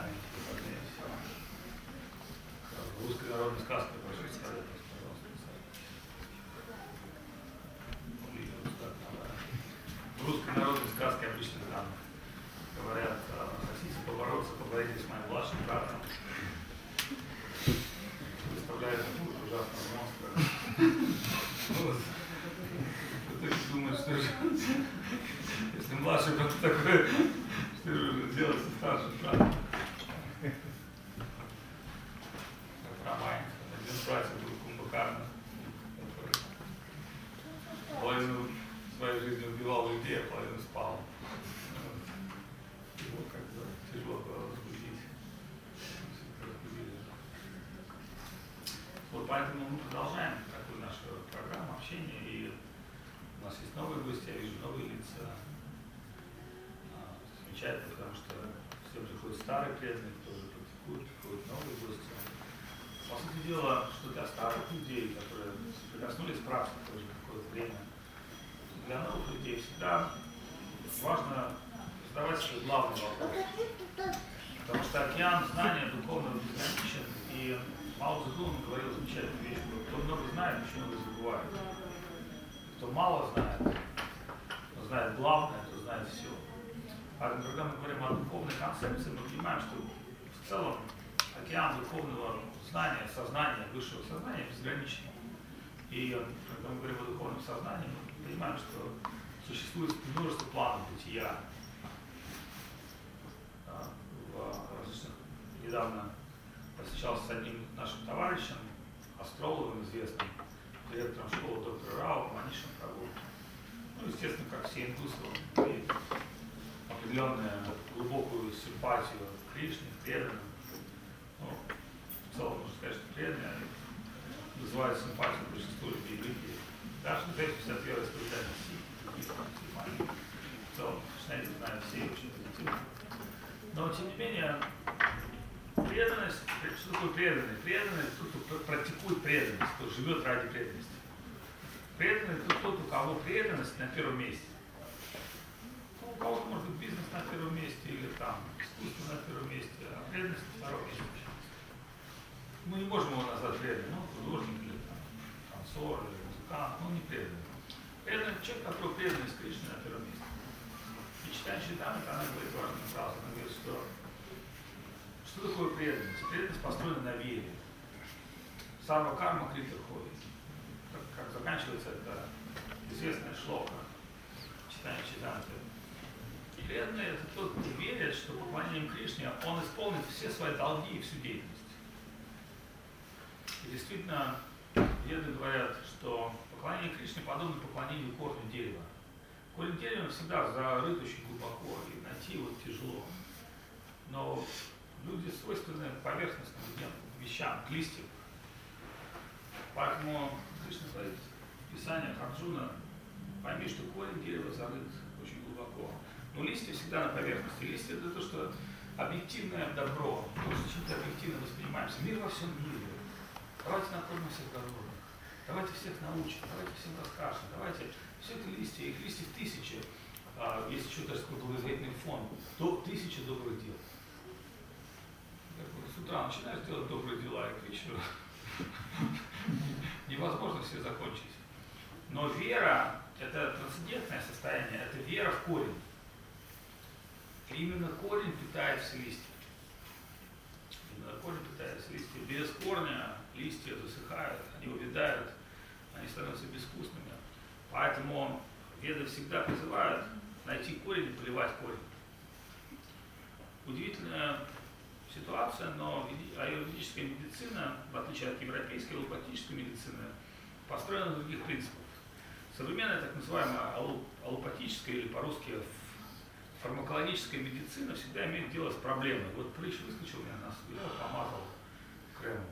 сами важнее всего. Русской народной сказкой прошу сказать, пожалуйста. В русской народной сказке обычно там говорят, хотите побороться, поборитесь с моим младшим братом. Выставляют ужасного монстра. Вот. Кто-то думает, что же, если младший брат такой, что же уже делать со старшим братом? Как Романин, один братьев был Кумбакарна, который половину своей жизни убивал людей, а половину спал. Его как-то тяжело было разбудить. Вот поэтому мы продолжаем такую нашу программу общения, и у нас есть новые гости, я вижу новые лица. Замечательно, потому что всем приходят старые преданные, тоже практикуют, приходят новые гости. По сути дела, что для старых людей, которые прикоснулись к практике уже какое-то время, для новых людей всегда важно задавать себе главный вопрос. Потому что океан знания духовного безграничен, и Мао Цзэдун говорил замечательную вещь, что кто много знает, очень много забывает. Кто мало знает, но знает главное, то знает все. Поэтому, когда мы говорим о духовной концепции, мы понимаем, что в целом океан духовного знания, сознания, высшего сознания безграничен. И когда мы говорим о духовном сознании, мы понимаем, что существует множество планов бытия. Недавно посещался с одним нашим товарищем, астрологом известным, директором школы доктора Рао, Манишем Прабу. Ну, естественно, как все индусы, он имеет определенную глубокую симпатию к Кришне, к преданным. Ну, в целом можно сказать, что преданные вызывают симпатию большинству людей в Индии. Даже независимо от вероисповедания сикхов, в целом, Кришнаиты знают все очень позитивно. Но, тем не менее, преданность, что такое преданный? Преданный – тот, кто практикует преданность, кто живет ради преданности. Преданный – это тот, у кого преданность на первом месте. Ну, у кого-то может быть бизнес на первом месте, или там искусство на первом месте, а преданность на втором месте. Мы не можем его назвать преданным, ну, художник или там, танцор, или музыкант, но он не преданный. Преданный – человек, который преданность Кришне на первом месте. И читая Чайтамриту, она говорит важную фразу, она говорит, что такое преданность? Преданность построена на вере. Сарва карма крита хови. Как заканчивается это известная шлока, читание Чайтамриты. Преданный – это тот, кто верит, что поклонением Кришне он исполнит все свои долги и всю деятельность. И действительно, веды говорят, что поклонение Кришне подобно поклонению корню дерева. Корень дерева всегда зарыт очень глубоко, и найти его тяжело. Но люди свойственны поверхностным вещам, к листьям. Поэтому Кришна говорит в Писаниях Арджуна, пойми, что корень дерева зарыт очень глубоко. Но листья всегда на поверхности. Листья – это то, что объективное добро, то, что чем-то объективно воспринимаемся. Мир во всем мире. Давайте накормим всех голодных. Давайте всех научим, давайте всем расскажем, давайте все это листья, их листьев тысячи, есть еще даже такой благотворительный фонд, до 1000 добрых дел. С утра начинаешь делать добрые дела, и к вечеру невозможно все закончить. Но вера – это трансцендентное состояние, это вера в корень. И именно корень питает все листья. Именно корень питает все листья. Без корня листья засыхают, они увядают, они становятся безвкусными. Поэтому веды всегда призывают найти корень и поливать корень. Удивительная ситуация, но аюрведическая медицина, в отличие от европейской аллопатической медицины, построена на других принципах. Современная так называемая аллопатическая или по-русски фармакологическая медицина всегда имеет дело с проблемой. Вот прыщ выскочил у меня на носу, я его помазал кремом.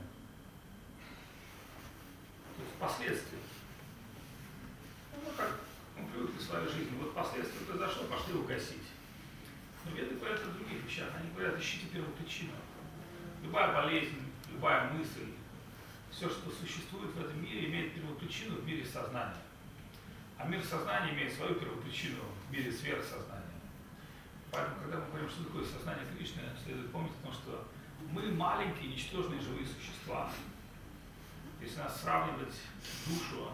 То есть последствия. Ну, как мы привыкли в своей жизни. Вот последствия произошло, пошли его гасить. Но веды говорят о других вещах. Они говорят, ищите первопричину. Любая болезнь, любая мысль, все, что существует в этом мире, имеет первопричину в мире сознания. А мир сознания имеет свою первопричину в мире сверхсознания. Поэтому, когда мы говорим, что такое сознание Кришны, следует помнить о том, что мы маленькие, ничтожные живые существа. Если нас сравнивать душу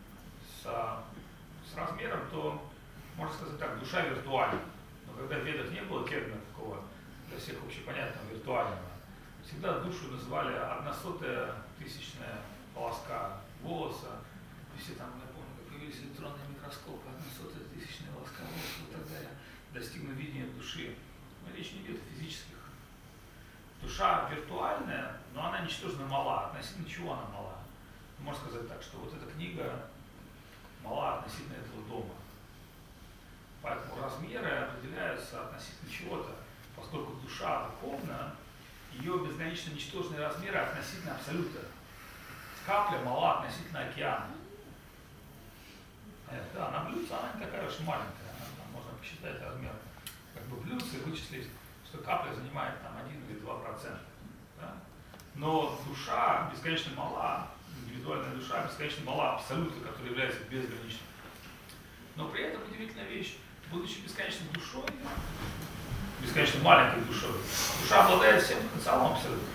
с размером, то, можно сказать так, душа виртуальна. Но когда в ведах не было термина такого для всех общепонятного виртуального, всегда душу называли 1/100-тысячная волоска волоса. И все там, я помню, как появились электронные микроскопы, 1/100-тысячная волоска волоса и так далее. Достигнув видения души. Но речь не идет о физических. Душа виртуальная, но она ничтожно мала. Относительно чего она мала? Можно сказать так, что вот эта книга мала относительно этого дома. Поэтому размеры определяются относительно чего-то, поскольку душа духовна, ее безгранично ничтожные размеры относительно абсолюта. Капля мала относительно океана. Да, на блюдце она не такая уж маленькая. Там можно посчитать размер как бы блюдца и вычислить, что капля занимает там 1 или 2%. Да? Но душа бесконечно мала, индивидуальная душа бесконечно мала абсолюта, который является безграничным. Но при этом удивительная вещь, будучи бесконечной душой, бесконечно маленькой душой, душа обладает всем потенциалом абсолютно.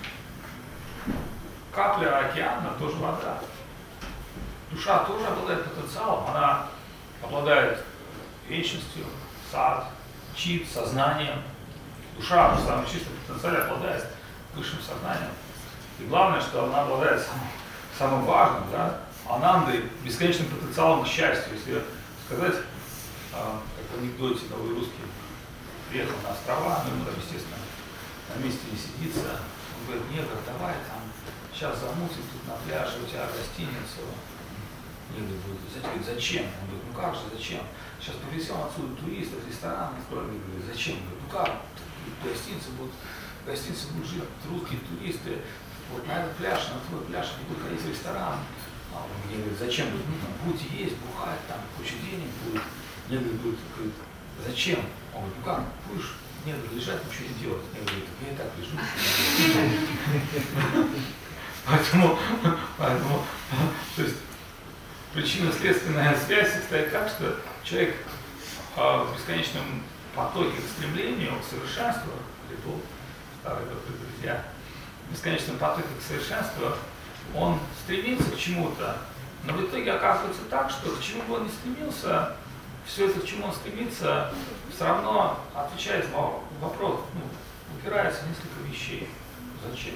Капля океана тоже вода. Душа тоже обладает потенциалом, она обладает вечностью, сад, чит, сознанием. Душа в самом чистом потенциале обладает высшим сознанием. И главное, что она обладает самым важным, да, анандой, бесконечным потенциалом к счастью. Если сказать, как в анекдоте новый русский приехал на острова, но ему там, естественно, на месте не сидится. Он говорит: негр, давай там, сейчас замутим тут на пляже, у тебя гостиницу. Негр говорит: зачем? Он говорит: ну как же, зачем? Сейчас повезем отсюда туристов, рестораны строим. Он говорит: зачем? Он говорит: ну как? В гостинице будут жить русские туристы, вот на этот пляж, на твой пляж, они будут ходить в ресторан. А он мне говорит: зачем? Говорит: ну там будете есть, бухать, там куча денег будет. Негр говорит: зачем? Он говорит: ну как, будешь негр лежать, ничего не делать. Негр говорит: я и так лежу. Поэтому, то есть, причинно-следственная связь состоит так, что человек в бесконечном потоке к стремлению, к совершенству, Литов, старые добрые друзья, в бесконечном потоке к совершенству, он стремится к чему-то, но в итоге оказывается так, что к чему бы он ни стремился, все это, к чему он стремится, все равно отвечает на вопрос, упирается в несколько вещей. Зачем?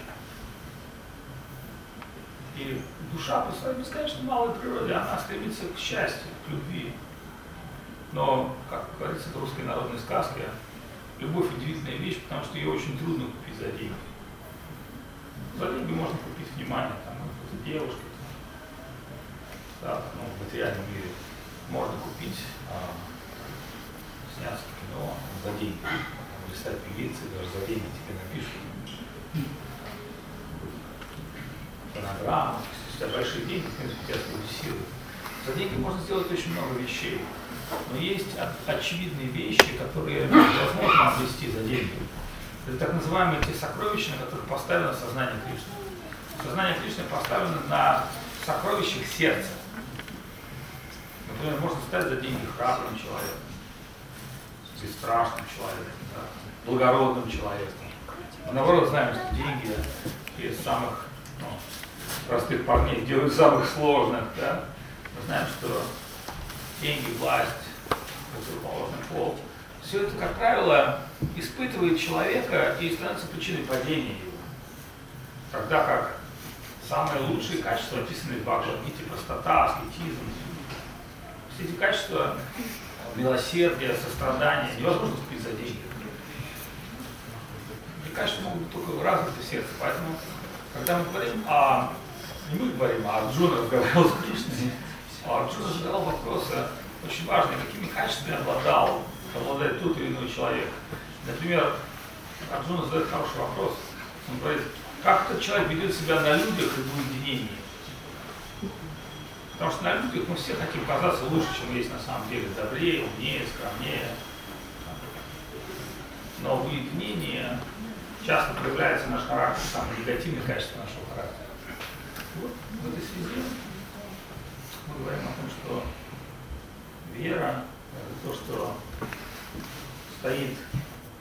И душа по своей бесконечно малой природе, она стремится к счастью, к любви. Но, как говорится в русской народной сказке, любовь удивительная вещь, потому что ее очень трудно купить за деньги. За деньги можно купить внимание, там, какой-то девушки, да, в материальном мире. Можно купить, сняться в кино за деньги, или стать певицей, даже за деньги тебе напишут. Фонограмма, если у тебя большие деньги, у тебя спродюсируют. За деньги можно сделать очень много вещей. Но есть очевидные вещи, которые невозможно обрести за деньги. Это так называемые те сокровища, на которых поставлено сознание Кришны. Сознание Кришны поставлено на сокровищах сердца. Например, можно стать за деньги храбрым человеком, бесстрашным человеком, да, благородным человеком. Мы наоборот знаем, что деньги из самых простых парней делают самых сложных. Да? Мы знаем, что деньги, власть, противоположный пол, все это, как правило, испытывает человека и становится причиной падения его. Тогда как самые лучшие качества, описанные в Бхагавад-гите, простота, аскетизм, все эти качества, милосердие, сострадание, невозможно купить за деньги. Эти качества могут быть только в развитом сердце. Поэтому, когда мы говорим не мы говорим, а Арджуна разговаривал с Кришной, Арджуна задал вопросы очень важные, какими качествами обладает тот или иной человек. Например, Арджуна задает хороший вопрос. Он говорит: как этот человек ведет себя на людях и в уединении? Потому что на людях мы все хотим казаться лучше, чем есть на самом деле, добрее, умнее, скромнее. Но в уединении часто проявляется наш характер, самые негативные качества нашего характера. Вот в этой связи мы говорим о том, что вера – это то, что стоит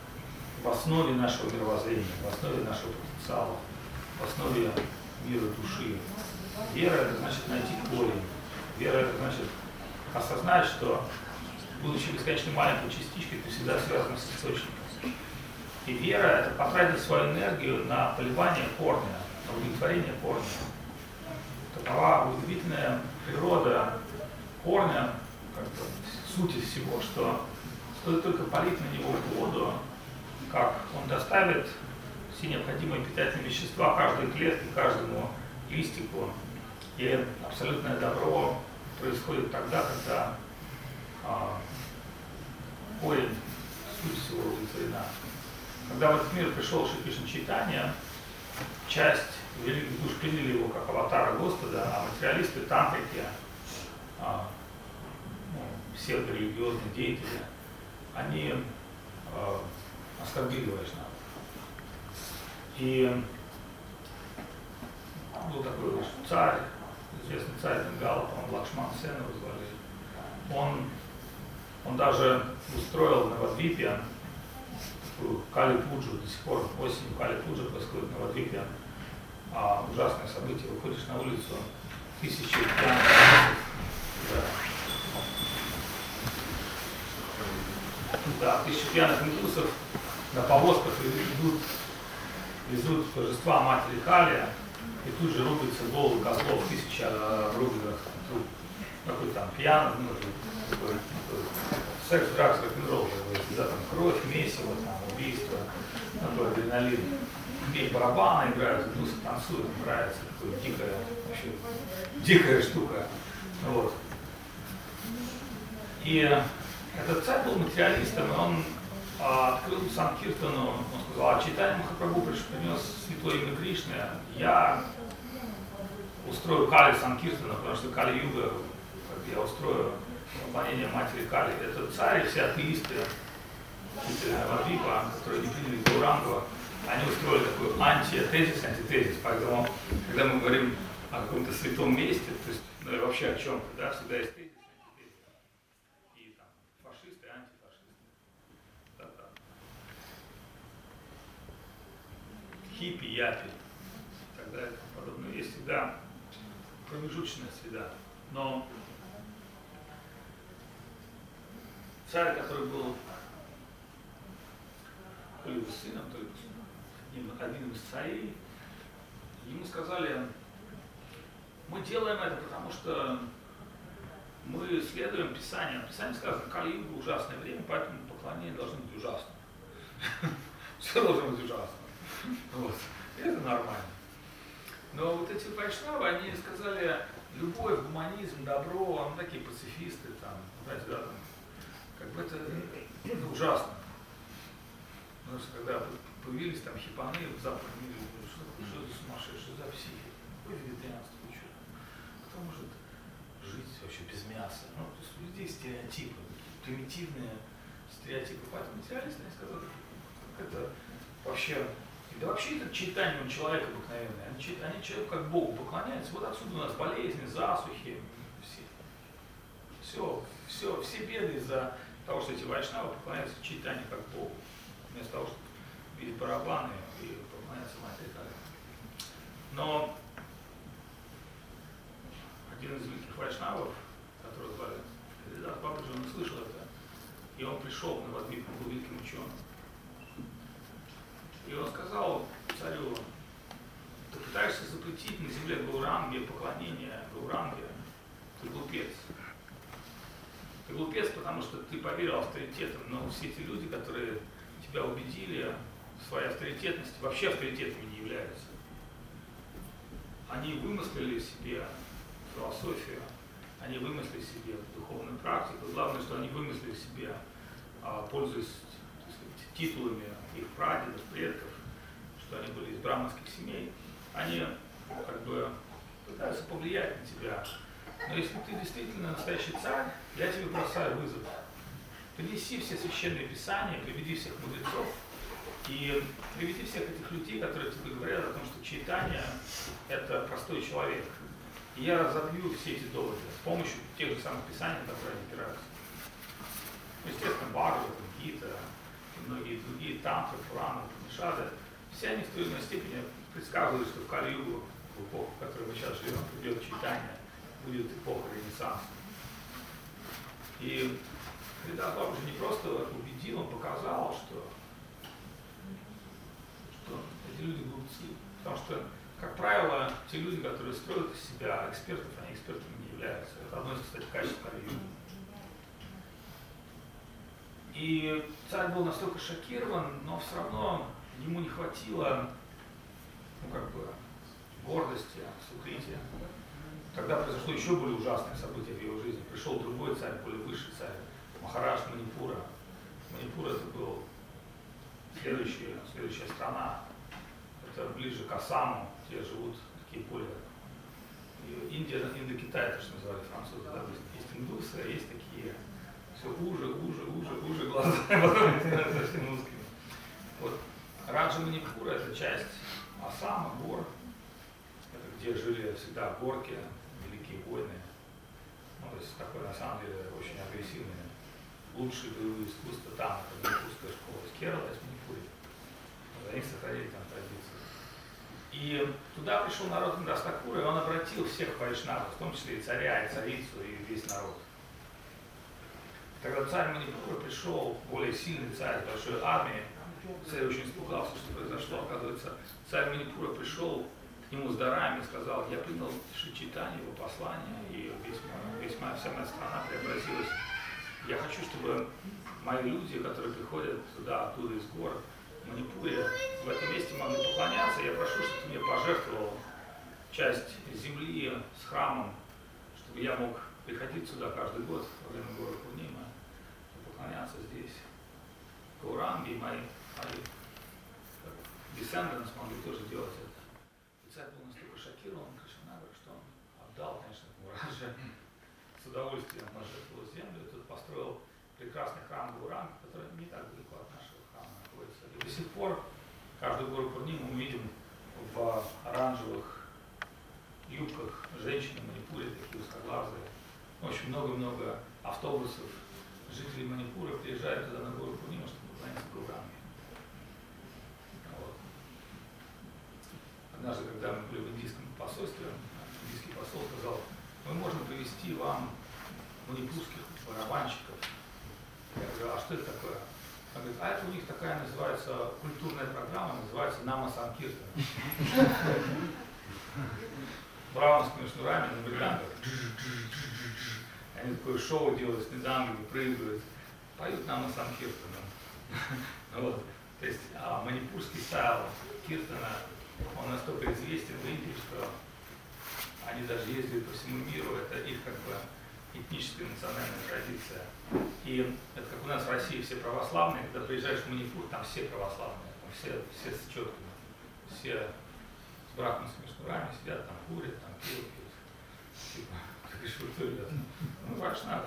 в основе нашего мировоззрения, в основе нашего потенциала, в основе мира души. Вера – это значит найти корень. Вера – это значит осознать, что, будучи бесконечно маленькой частичкой, ты всегда связан с источником. И вера – это потратить свою энергию на поливание корня, на удовлетворение корня. Такова удивительная природа корня, как бы, сути всего, что стоит только полить на него воду, как он доставит все необходимые питательные вещества каждой клетке, каждому листику. И абсолютное добро происходит тогда, когда корень, суть всего удовлетворена. Когда в этот мир пришел Шри Кришна Чайтанья, часть великих душ приняли его как аватара Господа, а материалисты, тантрики, все религиозные деятели, они оскорбили вайшнавов. И был такой царь, известный царь Бенгала, по-моему, Лакшман Сен его звали. Он даже устроил на Навадвипе такую Кали-пуджу, до сих пор осенью Кали-пуджа происходит на Навадвипе. Ужасное событие, выходишь на улицу, тысячи пьяных, тысячи пьяных индусов на повозках везут торжества матери Кали, и тут же рубятся головы козлов, тысяча рубленых труп. Какой там пьяный, такой секс, дракс, рок-н-ролл, да, там кровь, месиво, там, убийство, такой адреналин. И барабаны играют, индусы танцуют, нравится, такая дикая, вообще, дикая штука. Вот. И этот царь был материалистом, и он открыл Санкиртану, он сказал: Чайтанья Махапрабху принес святое имя Кришны, я устрою Кали Санкиртану, потому что Кали-юга, я устрою поклонение матери Кали. Этот царь и все атеисты, Навадвипа, которые не приняли Гаурангу, они устроили такой антитезис. Поэтому, когда мы говорим о каком-то святом месте, то есть, ну, вообще о чем-то, да, всегда есть тезис, антитезис. И там фашисты, антифашисты. Да-да. Хиппи, япи и так далее. Подобное. Есть всегда промежуточная среда. Но царь, который был то ли его сыном, то ли одним из царей, ему сказали: мы делаем это, потому что мы следуем Писанию. В Писании сказано: Кали-юга ужасное время, поэтому поклонение должно быть ужасным. Все должно быть ужасно. Вот. Это нормально. Но вот эти вайшнавы, они сказали: любовь, гуманизм, добро, ну такие пацифисты, там, знаете, да, там, как бы это ужасно. Потому что когда появились там хипаны в западном мире, что за сумасшедшие, за психи, какое вегетарианство, кто может жить вообще без мяса? Ну, то есть у людей стереотипы, примитивные стереотипы. Поэтому материалисты, они сказали, как это вообще, да вообще это Чайтанья, он человек обыкновенный, они человеку как Богу поклоняются. Вот отсюда у нас болезни, засухи, все беды из-за того, что эти вайшнавы поклоняются Чайтанье как Богу, вместо того, чтобы бить барабаны и поклоняться матери Кали. Но один из великих вайшнавов, которого звали Харидас Бабаджи, он услышал это, и он пришел на Навадвип, он был великим ученым. И он сказал царю: ты пытаешься запретить на земле Гауранге поклонение Гауранге, ты глупец. Ты глупец, потому что ты поверил авторитетам, но все эти люди, которые тебя убедили в своей авторитетности, вообще авторитетами не являются. Они вымыслили себе философию, они вымыслили себе духовную практику. Главное, что они вымыслили себе, пользуясь, так сказать, титулами их прадедов, предков, что они были из браманских семей. Они как бы пытаются повлиять на тебя. Но если ты действительно настоящий царь, я тебе бросаю вызов. Принеси все священные писания, приведи всех мудрецов и приведи всех этих людей, которые тебе говорят о том, что Чайтанья – это простой человек. И я разобью все эти доводы с помощью тех же самых писаний, которые они опираются. Естественно, Бхагавата, Гита, и многие другие, тантры, пураны, Упанишады, все они в той или иной степени предсказывают, что в Кали-югу, в эпоху, в которой мы сейчас живем, придет читание, будет эпоха Ренессанса. И Харидас Бабаджи не просто убедил, он показал, что эти люди глупцы. Потому что, как правило, те люди, которые строят из себя экспертов, они экспертами не являются. Это одно из, кстати, качеств Кали-юга. И царь был настолько шокирован, но все равно ему не хватило, гордости, сукрития. Тогда произошло еще более ужасное событие в его жизни. Пришел другой царь, более высший царь, Махарадж Манипура. Манипур это был следующая страна. Это ближе к Ассаму, где живут такие более... Индокитай, это что называли французы, да? Есть индусы, а есть такие все уже глаза, потом совсем узкими. Вот. Раджа Манипура это часть Ассама, гор, это где жили всегда горки, великие воины. Ну, то есть такой на самом деле очень агрессивный, лучшие боевые искусства там, это манипурская школа из Керала, из Манипури. Вот, они сохранили там традиции. И туда пришел народ Индастакура, и он обратил всех вайшнавов, в том числе и царя, и царицу, и весь народ. Когда царь Манипура пришел, более сильный царь, большой армией, царь очень испугался, что произошло. Оказывается, царь Манипура пришел к нему с дарами и сказал: я принял Шри Чайтанья, его послание, и вся моя страна преобразилась. Я хочу, чтобы мои люди, которые приходят туда, оттуда из гор, в Манипуре, в этом месте могли поклоняться. Я прошу, чтобы ты мне пожертвовал часть земли с храмом, чтобы я мог приходить сюда каждый год во время гора Пурнима и поклоняться здесь. Гауранги и мои descendants могли тоже делать это. И царь был настолько шокирован Кришнанагар, что он отдал, конечно, Мураджа, с удовольствием пожертвовал землю. Тут построил прекрасный храм Гауранги, который не так далеко от нашего храма находится. И до сих пор каждую гору Пурниму мы видим в оранжевых юбках женщины в Манипуре, такие узкоглазые. Очень много-много автобусов жителей Манипура приезжают туда на гору Пурниму, чтобы поклоняться Гауранге. Вот. Однажды, когда мы были в индийском посольстве, индийский посол сказал: мы можем привезти вам манипурских барабанщиков. Я говорю: а что это такое? Он говорит: а это у них такая называется культурная программа, называется Нама Санкиртан. Браунскими шнурами на мридангах. Они такое шоу делают с мридангами, прыгают, поют Нама Санкиртаном. Вот. То есть манипурский стайл киртана, он настолько известен в Индии, что они даже ездят по всему миру, это их этническая национальная традиция. И это как у нас в России все православные, когда приезжаешь в Манипур, там все православные, там все с четками, все с брахманскими шнурами сидят, там курят, там пьют. Типа, ты говоришь: вы кто, ребята? Ну, вайшнавы.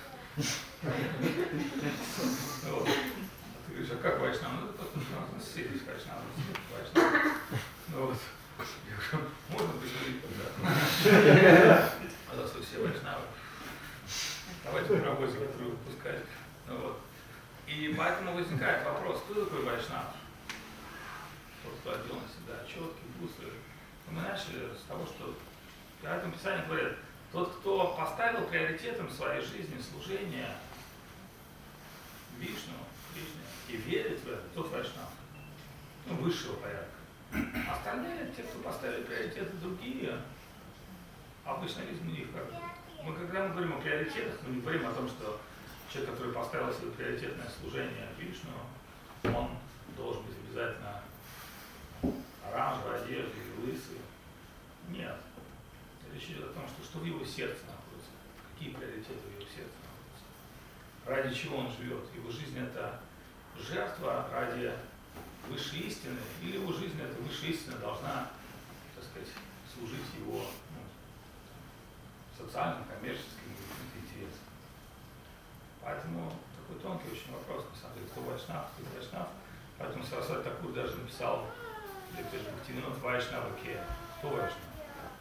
Вот. Ты говоришь: а как вайшнавы? Ну, это просто у нас все здесь вайшнавы. Вот. Я говорю: можно присудить тогда? А за что все вайшнавы? Давайте паровозик, который выпускать. Вот. И поэтому возникает вопрос: кто такой вайшнав? Тот, кто одел на себя четкий, бусы. Мы начали с того, что в этом Писании говорят: тот, кто поставил приоритетом в своей жизни служение Вишну, Кришне, и верит в это, тот вайшнав, ну, высшего порядка. Остальные, те, кто поставили приоритеты другие, а вайшнавизм у них как бы. Когда мы говорим о приоритетах, мы не говорим о том, что человек, который поставил себе приоритетное служение Вишну, он должен быть обязательно оранжевой одежды, лысый. Нет. Речь идет о том, что в его сердце находится, какие приоритеты в его сердце находятся, ради чего он живет. Его жизнь — это жертва ради высшей истины, или его жизнь — это высшая истина должна, так сказать, служить его социальным, коммерческим интересам. Поэтому такой тонкий очень вопрос, на самом деле, кто вайшнав, кто не вайшнав. Поэтому Сарасвати Такур даже написал Бхактивинод Вайшнава Ке, кто вайшнав.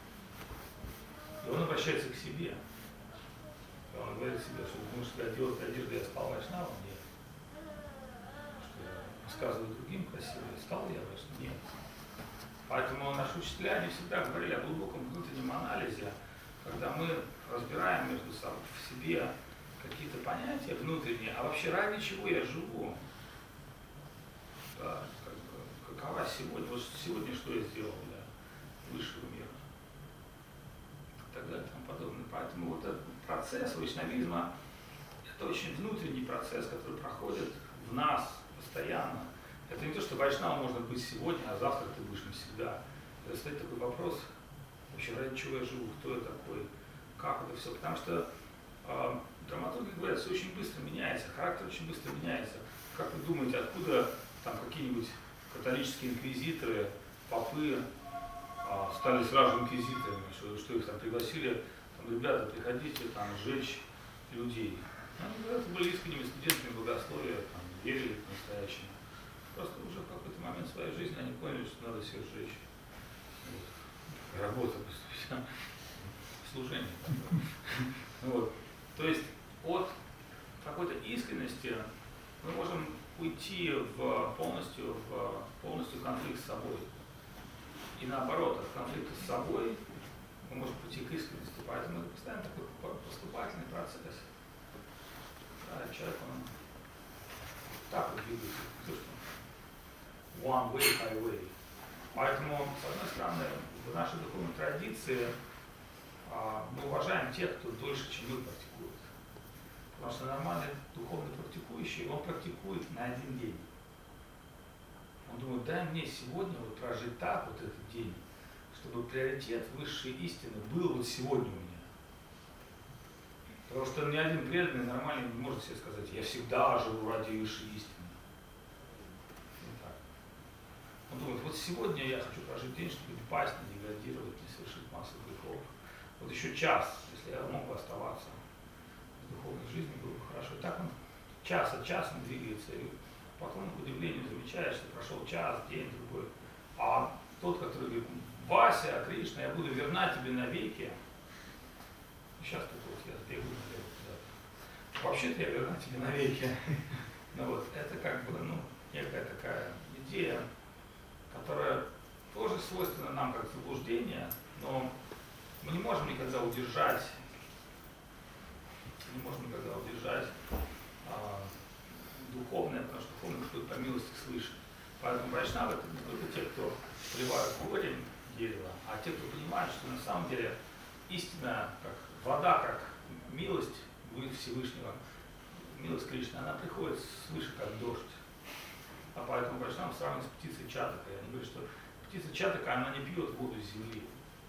И он обращается к себе. И он говорит себе, что думаешь, что я делал одежду, я стал вайшнавом? Нет. Что рассказываю другим красиво. Стал я, конечно, нет. Поэтому наши учителя, они всегда говорили о глубоком внутреннем анализе, когда мы разбираем между собой в себе какие-то понятия внутренние, а вообще ради чего я живу? Да, какова сегодня, вот сегодня что я сделал для высшего мира? И так далее и тому подобное. Поэтому вот этот процесс вайшнавизма — это очень внутренний процесс, который проходит в нас постоянно. Это не то, что вайшнавом можно быть сегодня, а завтра ты будешь навсегда. Это стоит такой вопрос, вообще ради чего я живу, кто я такой, как это все. Потому что драматурги говорят, все очень быстро меняется, характер очень быстро меняется. Как вы думаете, откуда там какие-нибудь католические инквизиторы, попы стали сразу инквизиторами, что их там пригласили, там, ребята, приходите там сжечь людей. Они говорят, были искренними студентами богословия, там, верили по-настоящему. Просто уже в какой-то момент своей жизни они поняли, что надо всех сжечь. Вот. Работа, служение. Вот. То есть от какой-то искренности мы можем уйти в полностью конфликт с собой. И наоборот, от конфликта с собой мы можем пойти к искренности. Поэтому это постоянно такой поступательный процесс. Да, человек, он так вот двигается, one way, highway. Поэтому, с одной стороны, в нашей духовной традиции мы уважаем тех, кто дольше, чем мы практикует. Потому что нормальный духовный практикующий, он практикует на один день. Он думает, дай мне сегодня вот прожить так вот этот день, чтобы приоритет высшей истины был вот сегодня у меня. Потому что ни один преданный нормальный не может себе сказать, я всегда живу ради высшей истины. Не так. Он думает, вот сегодня я хочу прожить день, чтобы не пасть, не деградировать, не совершить массу грехов. Вот еще час, если я мог бы оставаться в духовной жизни, было бы хорошо. И так он час от часа двигается, и потом, к удивлению, замечает, что прошел час, день, другой. А тот, который говорит, Вася, Кришна, я буду верна тебе навеки. Сейчас тут вот я сбегу налево куда-то. Вообще-то я верна тебе навеки. Ну вот, это как бы, некая такая идея, которая тоже свойственна нам как заблуждение, но мы не можем никогда удержать духовное, потому что духовное приходит по милости свыше. Поэтому вайшнавы — это не только те, кто поливают корень дерева, а те, кто понимает, что на самом деле истина, как вода, как милость Всевышнего, милость Кришны, она приходит свыше, как дождь. А поэтому вайшнавы сравнивают с птицей Чатака. Они говорят, что птица Чатака, она не пьет воду с земли.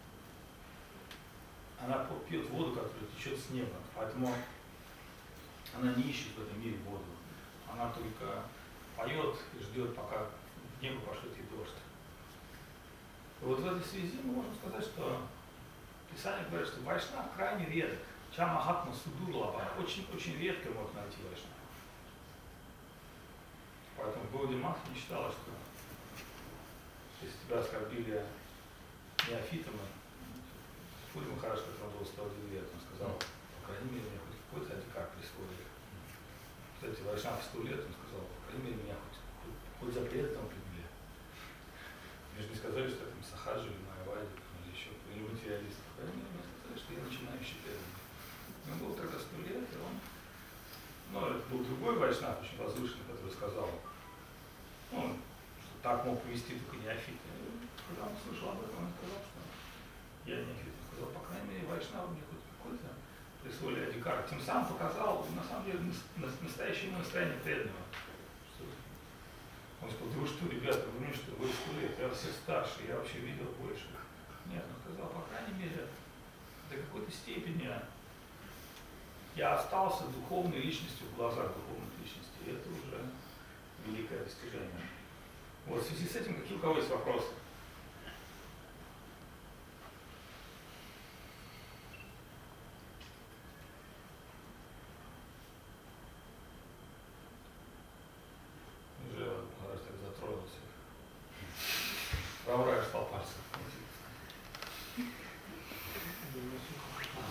Она пьет воду, которая течет с неба. Поэтому она не ищет в этом мире воду. Она только поет и ждет, пока в небо пошлет ей дождь. И вот в этой связи мы можем сказать, что Писание говорит, что вайшнав крайне редок. Чамахатма судурлаба. Очень редко можно найти вайшнава. Поэтому Гауди Матха не считала, что если тебя оскорбили неофитом, Пури Махарадж, которому было 101 лет, он сказал, по крайней мере, мне хоть какой-то адикар присвоили. Кстати, вайшнав 100 лет, он сказал, по крайней мере, меня хоть за преданным предмет. Мне же не сказали, что я там сахаджи или майавади, или еще, или материалист. По крайней мере, мне сказали, что я начинающий преданный. Ему было тогда 100 лет, и он, это был другой вайшнав, очень возвышенный, который сказал, что так мог повести только неофит. Когда он слышал об этом, он сказал, что я неофит. Он сказал, по крайней мере, вайшнав мне хоть какой-то присвоили адикар. Тем самым показал, на самом деле, настоящее настроение преданного. Он сказал, да вы что, ребята, вы мне что, вы 100 лет, я всех старше, я вообще видел больше. Нет, он сказал, по крайней мере, до какой-то степени я остался духовной личностью в глазах духовных личностей. И это уже великое достижение. Вот в связи с этим, какие у кого есть вопросы? Уже раз так затронулся. Правая стал пальцем.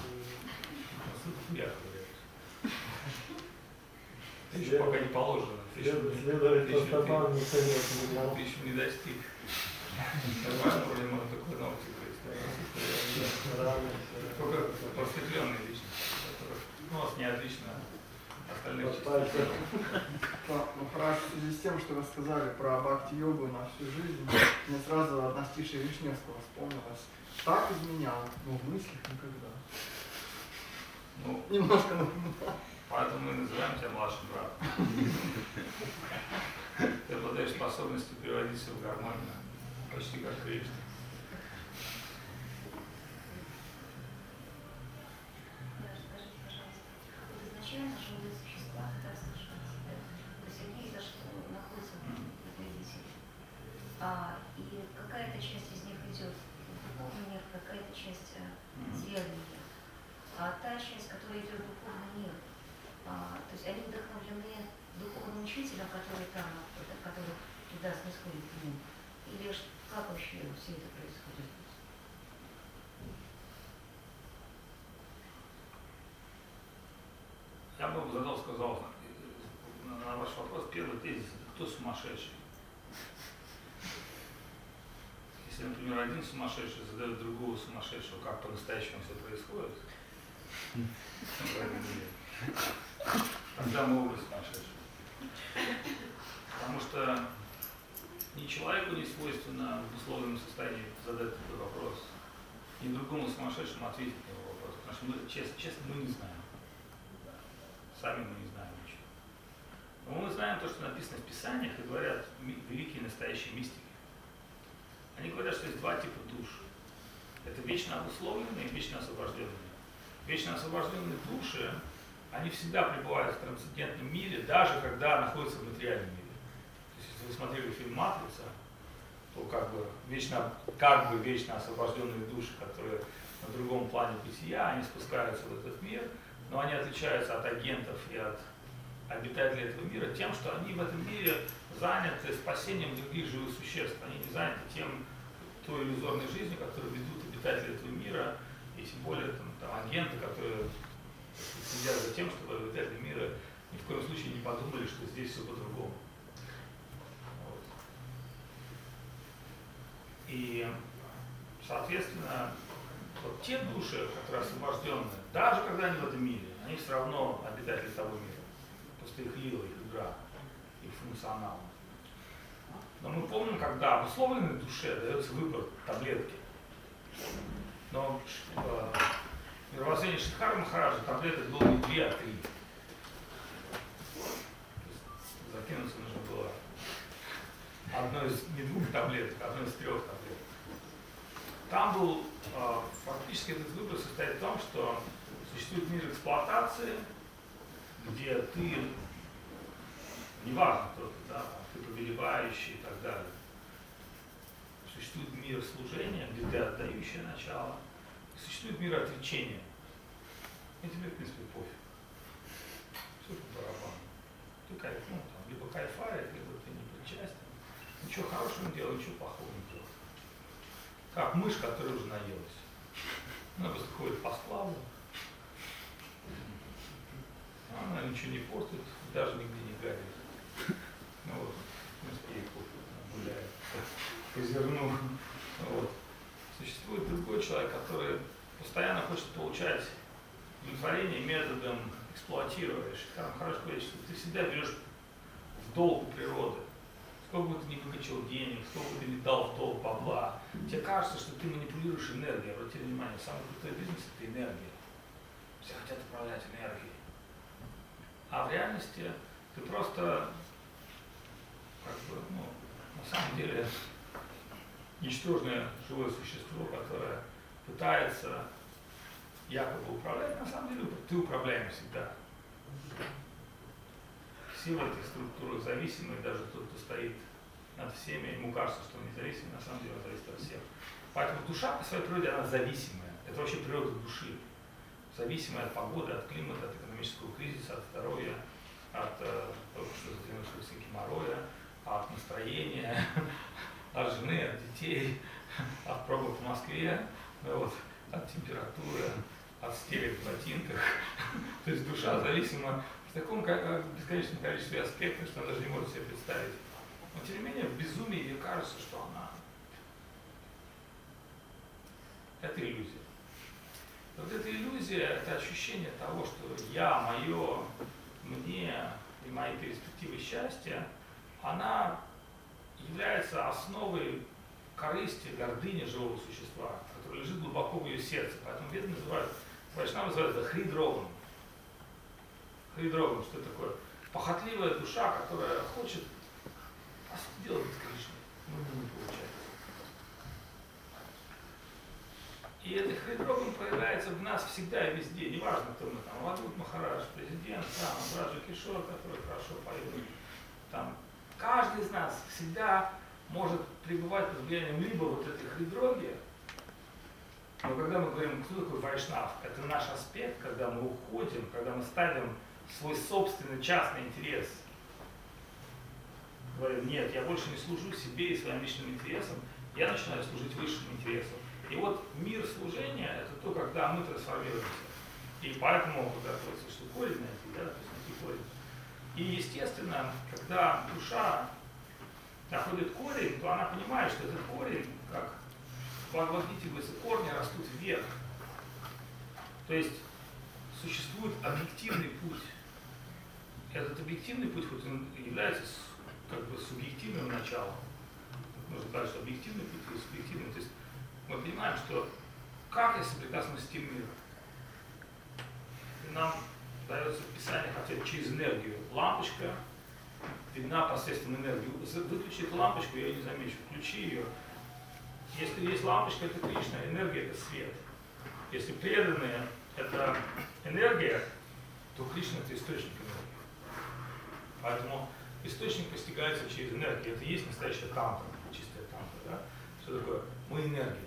Еще пока не положено. Следовать по стопам не советую. Ты еще не достиг. Нормально, вроде можно такой ногти представить. Только просветленные личности, ну, у вас не отлично остальных частей. Ну хорошо, в связи с тем, что вы сказали про бхакти-йогу на всю жизнь, мне сразу одна стишия Вишневского вспомнилась. Так изменял, но в мыслях никогда. Ну, Немножко напоминаю. поэтому мы называем тебя младшим братом. Ты обладаешь способностью приводить все в гармонию, почти как Кришна. Скажите, пожалуйста, вот изначально живые существа хотят слышать себя, то есть они за что находятся в победителе. И какая-то часть из них идет в духовный мир, какая-то часть зверный мир. А та часть, которая идет в духовный мир, то есть они вдохновлены духовным учителем, который там, который туда снисходит к ним. Или как вообще все это происходит? Я бы сказал на ваш вопрос первый тезис, кто сумасшедший? Если, например, один сумасшедший задает другого сумасшедшего, как по-настоящему все происходит, тогда мы оба сумасшедшие. Потому что ни человеку не свойственно в условном состоянии задать такой вопрос, ни другому сумасшедшему ответить на его вопрос. Потому что мы, честно, мы не знаем. Сами мы не знаем ничего. Но мы знаем то, что написано в Писаниях, и говорят великие настоящие мистики. Они говорят, что есть два типа душ. Это вечно обусловленные и вечно освобожденные. Вечно освобожденные души, они всегда пребывают в трансцендентном мире, даже когда находятся в материальном мире. То есть, если вы смотрели фильм «Матрица», то как бы вечно освобожденные души, которые на другом плане бытия, они спускаются в этот мир, но они отличаются от агентов и от обитателей этого мира тем, что они в этом мире заняты спасением других живых существ. Они не заняты той иллюзорной жизнью, которую ведут обитатели этого мира, и тем более там агенты, которые следят за тем, чтобы обитатели мира ни в коем случае не подумали, что здесь все по-другому. Вот. И, соответственно, вот те души, которые освобожденные, даже когда они в этом мире, они все равно обитатели того мира. Просто их лила, их игра, их функционал. Но мы помним, когда обусловленной душе дается выбор таблетки. Но в мировоззрении Шиддхарты Махараджа таблеток было не 2, а 3. Закинуться нужно было одной из, не 2 таблеток, а одной из 3 таблеток. Там был, фактически этот выбор состоит в том, что существует мир эксплуатации, где ты, неважно кто ты, да, ты повелевающий и так далее. Существует мир служения, где ты отдающее начало, и существует мир отречения. И тебе, в принципе, пофиг. Все по барабану. Ты либо кайфаешь, либо ты не причастен. Ничего хорошего не делал, ничего плохого не делал. Как мышь, которая уже наелась. Она просто ходит по сплаву. Она ничего не портит, даже нигде не гадит. Ну вот, в принципе, ей пофиг, она гуляет по зерну. Вот. Существует другой человек, который постоянно хочет получать удовлетворение методом эксплуатирования. Там хорошо говорит, что ты всегда берешь в долг у природы. Сколько бы ты ни выкачал денег, сколько бы ты ни дал в долг бабла, тебе кажется, что ты манипулируешь энергией. Обрати внимание, самый крутой бизнес – это энергия. Все хотят управлять энергией. А в реальности ты просто, на самом деле, ничтожное живое существо, которое пытается якобы управлять, на самом деле ты управляем всегда. Все в этих структурах зависимые, даже тот, кто стоит над всеми, ему кажется, что он независимый, на самом деле он зависит от всех. Поэтому душа по своей природе, она зависимая. Это вообще природа души. Зависимая от погоды, от климата, от экономического кризиса, от здоровья, от того, что затянувшегося геморроя, от настроения, от жены, от детей, от пробок в Москве, от температуры, от стелек в ботинках. То есть душа зависима таком бесконечном количестве аспектов, что она даже не может себе представить. Но тем не менее, в безумии ей кажется, что она это иллюзия. Вот эта иллюзия, это ощущение того, что я, мое, мне и мои перспективы счастья, она является основой корысти, гордыни живого существа, которая лежит глубоко в ее сердце. Поэтому веды называют, вайшнавы называют это хридрогом. Хридрогом, что такое? Похотливая душа, которая хочет, по сути дела, быть Кришной, но не получается. И этот хридрогом проявляется в нас всегда и везде, неважно, кто мы там, Авадут Махарадж, президент, там, Раджа Кишор, который хорошо поет, там, каждый из нас всегда может пребывать под влиянием либо вот этой хридроги, но когда мы говорим, кто такой вайшнав, это наш аспект, когда мы уходим, когда мы ставим свой собственный частный интерес. Говорим, нет, я больше не служу себе и своим личным интересам, я начинаю служить высшим интересам. И вот мир служения – это то, когда мы трансформируемся. И поэтому вот это, что корень найти, да, то есть найти корень. И естественно, когда душа находит корень, то она понимает, что этот корень, как в Бхагавад-гите говорится, корни растут вверх. То есть существует объективный путь. Этот объективный путь, хоть он является как бы субъективным началом, можно сказать, что объективный путь и субъективный. То есть мы понимаем, что как я соприкасываюсь с тем миром. И нам дается в Писаниях ответ через энергию. Лампочка видна посредством энергии. Выключи эту лампочку, я ее не замечу. Включи ее. Если есть лампочка, это Кришна, энергия – это свет. Если преданные – это энергия, то Кришна – это источник энергии. Поэтому источник постигается через энергию. Это и есть настоящая тантра, чистая тантра. Да? Что такое? Мы энергия.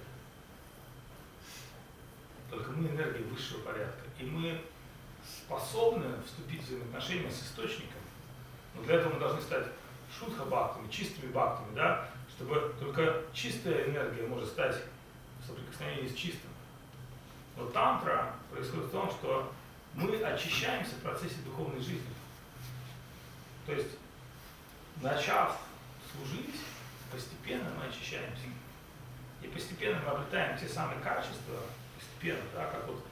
Только мы энергия высшего порядка. И мы способны вступить в взаимоотношения с источником. Но для этого мы должны стать шудха-бхактами, чистыми бхактами, да? Чтобы только чистая энергия может стать в соприкосновении с чистым. Но тантра происходит в том, что мы очищаемся в процессе духовной жизни. То есть, начав служить, постепенно мы очищаемся. И постепенно мы обретаем те самые качества, постепенно, да, как вот,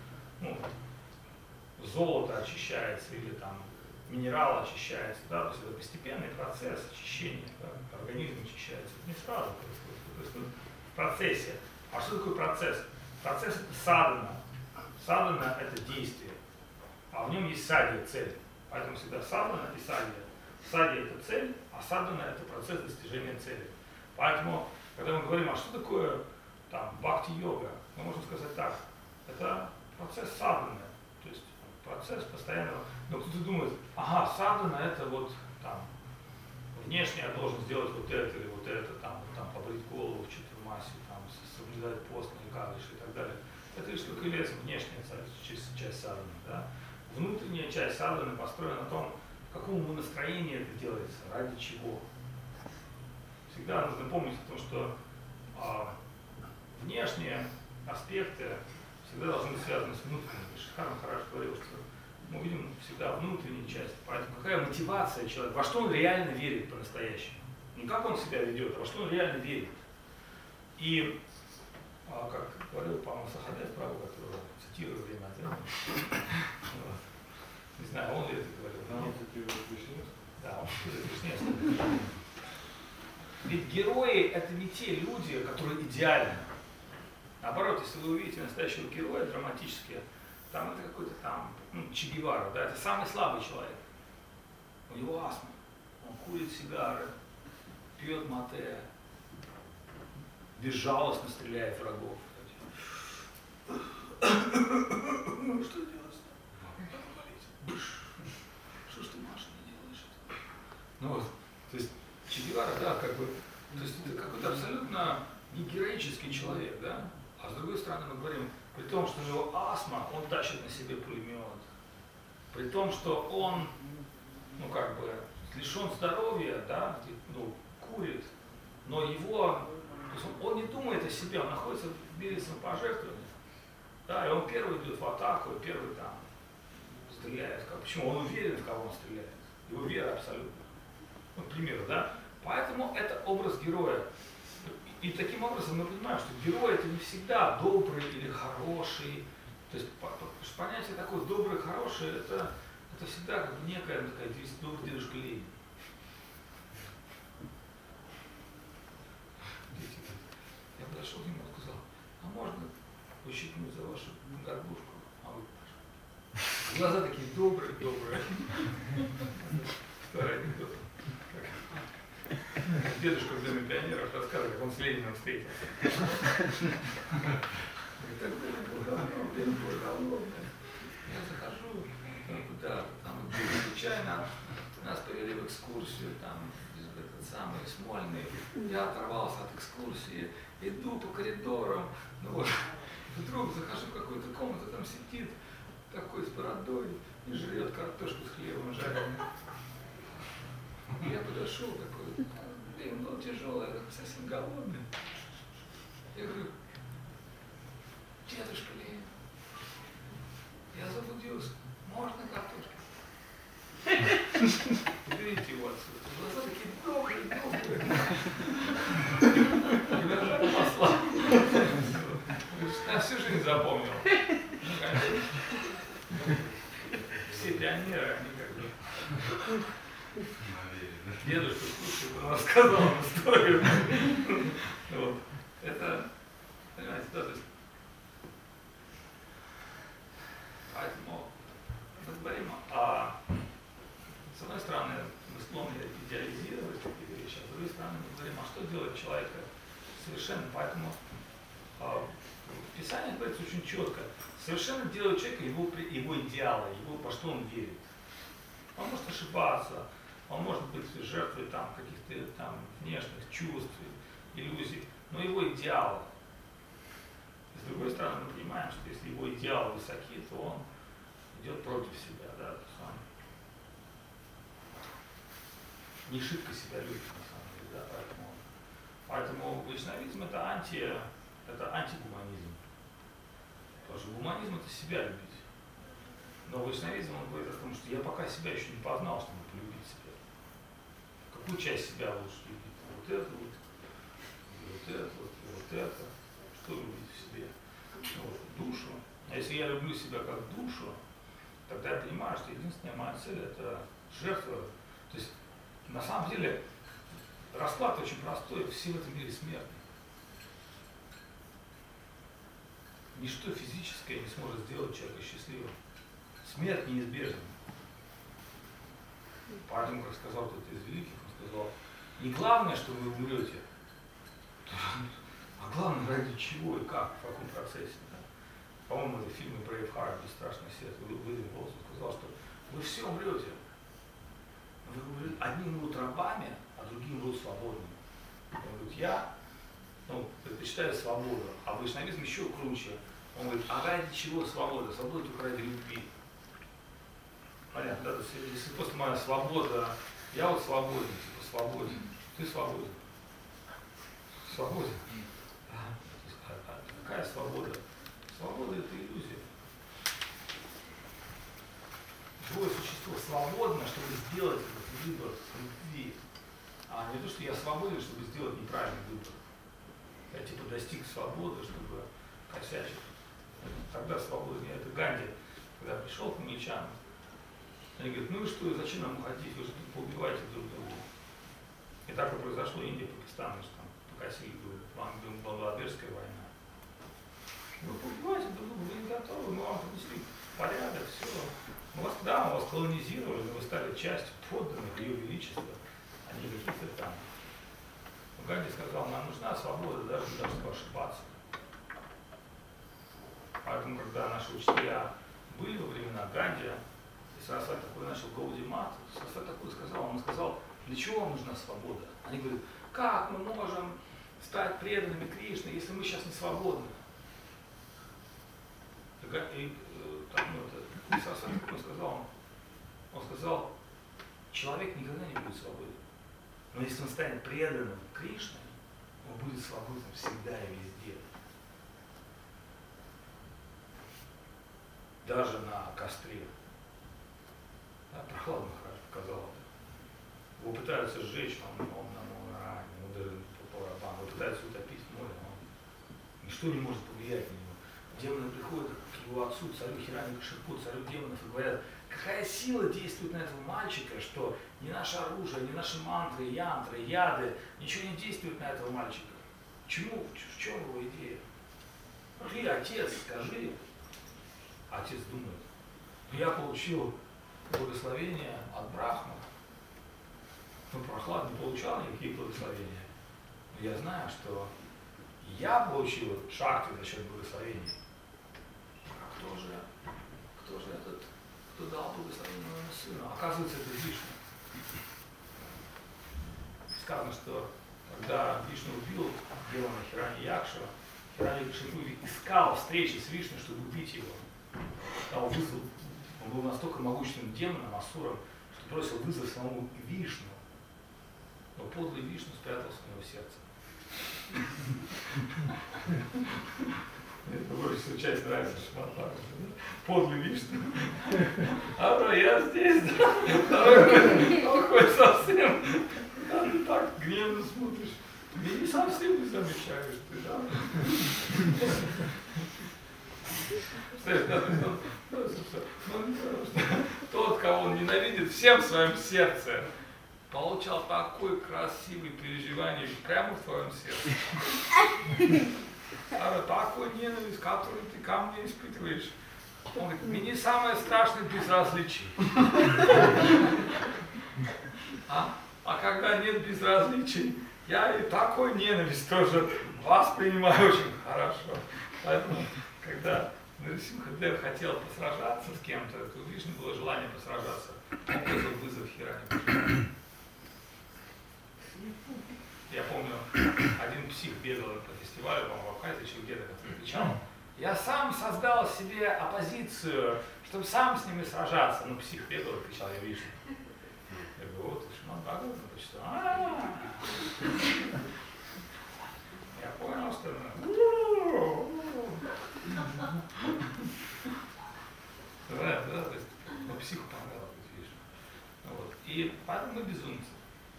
золото очищается или там минерал очищается, да, то есть это постепенный процесс очищения, да, организм очищается. Это не сразу происходит в процессе. А что такое процесс? Процесс это садхана. Садхана это действие, а в нем есть садья, цель. Поэтому всегда садхана и садья. Садья это цель, а садхана это процесс достижения цели. Поэтому, когда мы говорим, а что такое там бхакти-йога, мы можем сказать так, это процесс садханы, то есть процесс постоянного. Но кто-то думает, ага, садхана это вот там внешне я должен сделать вот это или вот это, там побрить голову в чатурмасе, там соблюдать пост на Экадаши и так далее. Это лишь только является внешняя часть садханы. Да? Внутренняя часть садханы построена на том, в каком настроении это делается, ради чего. Всегда нужно помнить о том, что внешние аспекты всегда должны быть связаны с внутренним. Шикарно хорошо говорил, что мы видим всегда внутреннюю часть. Поэтому какая мотивация человека, во что он реально верит по-настоящему. Не как он себя ведет, а во что он реально верит. И, как говорил, по-моему, Сахадев, правда, которого цитирую время от времени. Не знаю, он ли это говорил. Да, он цитирует Вишневского. Да, он цитирует Вишневского. Ведь герои это не те люди, которые идеальны. Наоборот, если вы увидите настоящего героя драматически, там это какой-то там, Че Гевара, да, это самый слабый человек. У него астма. Он курит сигары, пьет мате, безжалостно стреляет в врагов. Ну что делать? Что ж ты, Маша, не делаешь? Ну вот, то есть Че Гевара, да, как бы, то есть это какой-то абсолютно не героический человек, да? А с другой стороны мы говорим, при том, что у него астма, он тащит на себе пулемет, при том, что он, как бы, лишен здоровья, да, курит, но его, то есть он не думает о себе, он находится в мире самопожертвования, да, и он первый идет в атаку, и первый там стреляет. Почему? Он уверен, в кого он стреляет. Его вера абсолютно. Ну, к примеру, да? Поэтому это образ героя. И таким образом мы понимаем, что герой это не всегда добрый или хороший. То есть понятие такое добрый, хороший, это всегда как бы некая такая добрый дедушка Ленин. Я подошел к нему и сказал, а можно ущипнуть за вашу горбушку? А вы глаза такие добрые. Старый анекдот. Дедушка в Доме пионеров рассказывает, как он с Лениным встретился. Я захожу, куда там случайно нас повели в экскурсию, там этот самый Смольный. Я оторвался от экскурсии, иду по коридорам, ну вот, вдруг захожу в какую-то комнату, там сидит такой с бородой и жрет картошку с хлебом жареным. Я подошел такой, блин, был тяжелый, совсем голодный. Я говорю, дедушка Ленин, я заблудился, можно картошку? Уберите его отсюда. Глаза такие добрые. И даже послал. На всю жизнь запомнил. Все пионеры, они как бы... Дедушка, слушай, он рассказал нам историю. Вот. Это, понимаете, да, то есть... Поэтому мы говорим с одной стороны, мы склонны идеализировать такие вещи, а с другой стороны, мы говорим, а что делает человека совершенным. Поэтому Писание говорится очень четко. Совершенно делает человека его идеалы, во что он верит. Он может ошибаться, он может быть жертвой там, каких-то там внешних чувств, иллюзий, но его идеалы. С другой стороны, мы понимаем, что если его идеалы высоки, то он идет против себя, да, то есть он не шибко себя любит, на самом деле, да, поэтому вайшнавизм это антигуманизм. Потому что гуманизм это себя любить. Но вайшнавизм он говорит о том, что я пока себя еще не познал, чтобы полюбить себя. Какую часть себя лучше любить? Вот это вот, и вот это. Что любить в себе? Вот, душу. А если я люблю себя как душу, тогда я понимаю, что единственная моя цель это жертва. То есть на самом деле расклад очень простой, все в этом мире смертны. Ничто физическое не сможет сделать человека счастливым. Смерть неизбежна. Поэтому, как сказал кто-то из великих, он сказал, не главное, что вы умрете, а главное, ради чего и как, в каком процессе. Да? По-моему, это в фильме «Брейвхарт», «Бесстрашный свет», Уильям Волсон сказал, что вы все умрете. Вы одни умрут рабами, а другие умрут свободными. Он говорит, я предпочитаю свободу, а вайшнавизм еще круче. Он говорит, а ради чего свобода? Свобода только ради любви. Понятно, да? То есть, если просто моя свобода, я вот свободен, типа свободен, ты свободен. Свободен. Какая свобода? Свобода это иллюзия. Живое существо свободно, чтобы сделать этот выбор любви. А не то, что я свободен, чтобы сделать неправильный выбор. Я типа достиг свободы, чтобы косячить. Тогда свобода не это. Ганди, когда пришел к англичанам, они говорят, ну и что, зачем нам уходить, вы же поубиваете друг друга. И так и произошло Индия, Пакистан, что там покосили Бангладешская война. Вы поубиваете друг друга, вы не готовы, мы вам принесли порядок, все. Мы вас колонизировали, но вы стали частью подданных Ее Величества, а не каких-то там. Ганди сказал, нам нужна свобода даже чтобы ошибаться. Поэтому, когда наши учителя были во времена Ганди, и Сарасвати такой начал Гаудимат, Сарасвати такой сказал, он сказал, для чего вам нужна свобода? Они говорят, как мы можем стать преданными Кришне, если мы сейчас не свободны? И Сарасвати такой сказал, он сказал, человек никогда не будет свободен. Но если он станет преданным Кришне, он будет свободен всегда и везде. Даже на костре. Прохладный Махарадж показал это. Его пытаются сжечь, он ранен, ему даже по барабану, его пытаются утопить в море, но ничто не может повлиять на него. Демоны приходят к его отцу, царю Хирanyакшипу, царю демонов, и говорят, какая сила действует на этого мальчика, что ни наше оружие, ни наши мантры, янтры, яды, ничего не действует на этого мальчика. Чему? В чем его идея? Ты, отец, скажи. Отец думает, я получил благословение от Брахмы. Ну, Прохлад не получал никакие благословения. Но я знаю, что я получил шакти за счет благословения. А кто же этот, кто дал благословение моему сыну? Оказывается, это Вишну. Сказано, что когда Вишну убил демона Хираньякшу, Хираньякшипу искал встречи с Вишну, чтобы убить его. Он был настолько могущественным демоном, асуром, что бросил вызов самому Вишну. Но подлый Вишну спрятался в его сердце. Мне больше всего часть нравится Шримад Бхагаватам. Подлый Вишну. Я здесь, да. Он хоть совсем. Да, ты так гневно смотришь. Ты не совсем не замечаешь, ты, да? Тот, кого он ненавидит всем своим сердцем, получал такое красивое переживание прямо в твоем сердце. Такой ненависть, которую ты ко мне испытываешь. Он говорит, мне самое страшное безразличие. А когда нет безразличия, я и такой ненависть тоже воспринимаю очень хорошо. Поэтому, когда Нарисимха-дев хотел посражаться с кем-то, то у Вишну было желание посражаться. Он бросил вызов Хиране. Я помню, один псих бегал по фестивалю, по-моему, в Абхазии, еще где-то, который кричал, я сам создал себе оппозицию, чтобы сам с ними сражаться. Ну, псих бегал и кричал, я Вишну. Я говорю, вот, Шримад Бхагаватам прочитал. Я понял, что да, то есть, ну, психу понравилось, видишь. Вот. И поэтому мы безумцы.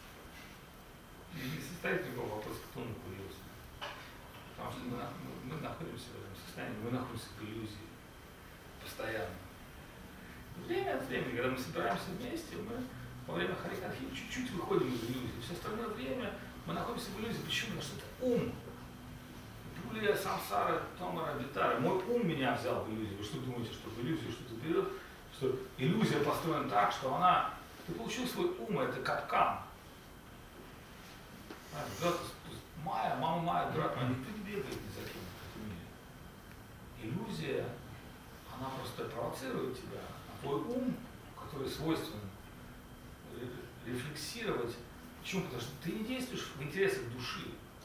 И не состоит никакого вопроса, кто накурился. Потому что мы находимся в этом состоянии, мы находимся в иллюзии постоянно. Время от времени, когда мы собираемся вместе, мы во время Харикатхи чуть-чуть выходим из иллюзии. Все остальное время мы находимся в иллюзии. Почему? Потому что это ум. Пулия, самсара, томара, витара. Мой ум меня взял в иллюзию. Вы что думаете, что в иллюзию что-то берет? Что иллюзия построена так, что она... Ты получил свой ум, это капкан. Мама Майя, брат Майя, никто не бегает ни за кем в этом мире. Иллюзия, она просто провоцирует тебя. А твой ум, который свойствен рефлексировать. Почему? Потому что ты не действуешь в интересах души.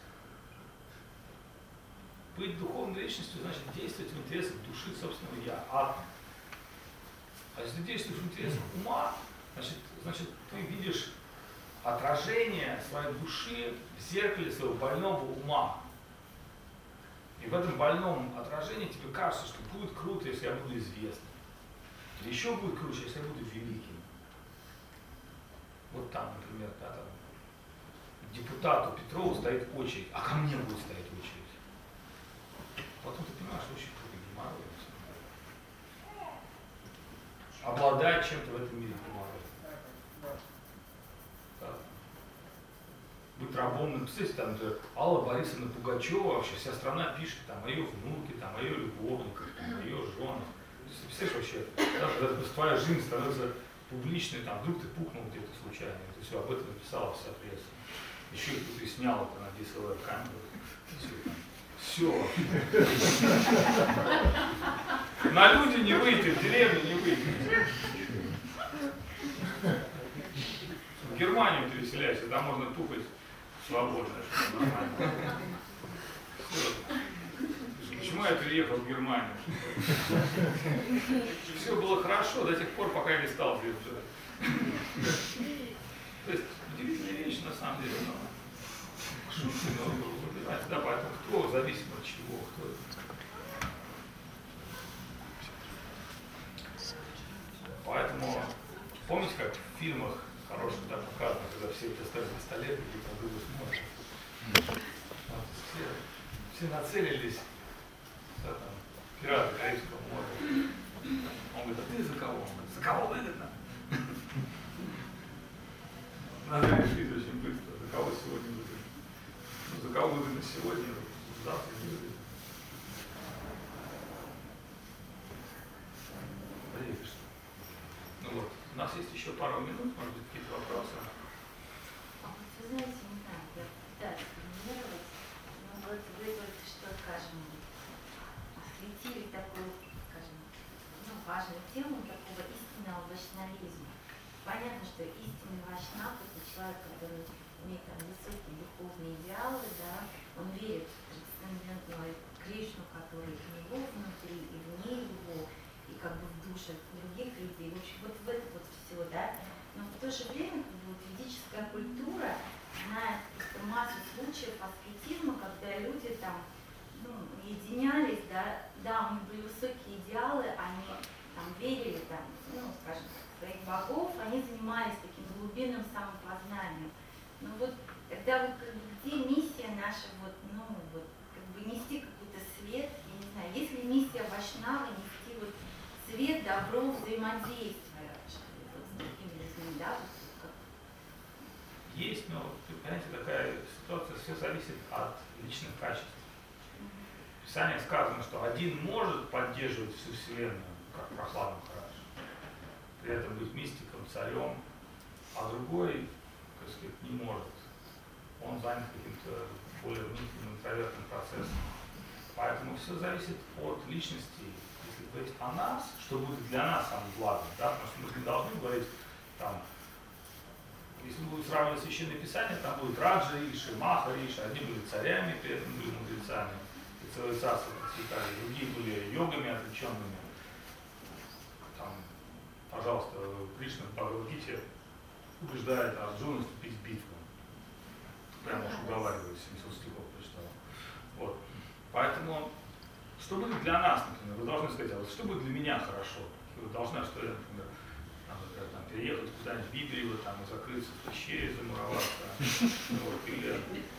Быть духовной личностью значит действовать в интересах души собственного я, атма. А если ты действуешь в интересах ума, значит ты видишь отражение своей души в зеркале своего больного ума. И в этом больном отражении тебе кажется, что будет круто, если я буду известным. Или еще будет круче, если я буду великим. Вот там, например, да, там, депутату Петрову стоит очередь, а ко мне будет стоять очередь. Потом ты понимаешь, что очень круто геморрой. Обладать чем-то в этом мире геморрой. Да. Быть рабом, представьте, там же Алла Борисовна Пугачева, вообще вся страна пишет там о ее внуке, там, о ее любовниках, там, о ее женах. Ты представляешь вообще, да, когда твоя жизнь становится публичной, там, вдруг ты пухнул где-то случайно, ты все об этом написала вся пресса. Еще и ты снял это на DSLR камеру. Все. На люди не выйти, в деревню не выйти. В Германию переселяйся, там можно пукать свободно, что нормально. Все. Почему я переехал в Германию? Все было хорошо до тех пор, пока я не стал здесь жить. То есть удивительная вещь на самом деле, но шутки много выбирать. Да, поэтому кто зависит от чего, кто это. Поэтому, помните, как фильмах хороших так показано, когда все это стоят на столе, какие-то друг смотрят. Вот, все нацелились, да, там, пираты Карибского моря. Он говорит, а ты за кого? Он говорит, за кого выгодно? Надо решить очень быстро, за кого сегодня выгодно. Ну, за кого выгодно сегодня, завтра не выгодно. Ну вот, у нас есть еще пару минут, может быть, какие-то вопросы. Вы знаете, не знаю, я пытаюсь сформулировать, но вот вы только что, скажем, осветили такую, скажем, важную тему такого истинного вайшнавизма. Понятно, что истинный вайшнав — это человек, который имеет там высокие духовные идеалы, да, он верит в трансцендентного Кришну, который и него внутри, и вне его, и как бы в душе других людей. В общем, вот в это вот все, да. Но в то же время как бы, вот, ведическая культура знает просто массу случаев аскетизма, когда люди там единялись, да, у них были высокие идеалы, они там верили там, скажем, в своих богов, они занимались таким глубинным самопознанием. Но вот когда вот как бы, где миссия наша вот, как бы нести какой-то свет, я не знаю, есть ли миссия вайшнава нести вот свет, добро, взаимодействие с другими людьми, да? Есть, но, понимаете, такая ситуация, все зависит от личных качеств. В Писании сказано, что один может поддерживать всю Вселенную, как прохладный хараш, при этом быть мистиком, царем, а другой, так сказать, не может. Он занят каким-то более внутренним интровертным процессом. Поэтому все зависит от личности. Если говорить о нас, что будет для нас самым главным, да, потому что мы не должны говорить там, если мы будем сравнивать священное писание, там будет Раджа Риши, Маха Риши, одни были царями, при этом были мудрецами, и целое царство процветали, другие были йогами отвлеченными. Там, пожалуйста, Кришна в Бхагавад-гите убеждает Арджуна вступить в битву. Прямо уж уговаривает, 700 стихов прочитал. Вот. Поэтому, что будет для нас, например, вы должны сказать, а вот что будет для меня хорошо? Вы должны, что я, например, там, переехать куда-нибудь в Бибрию, там, и закрыться в пещере, замуроваться, вот, или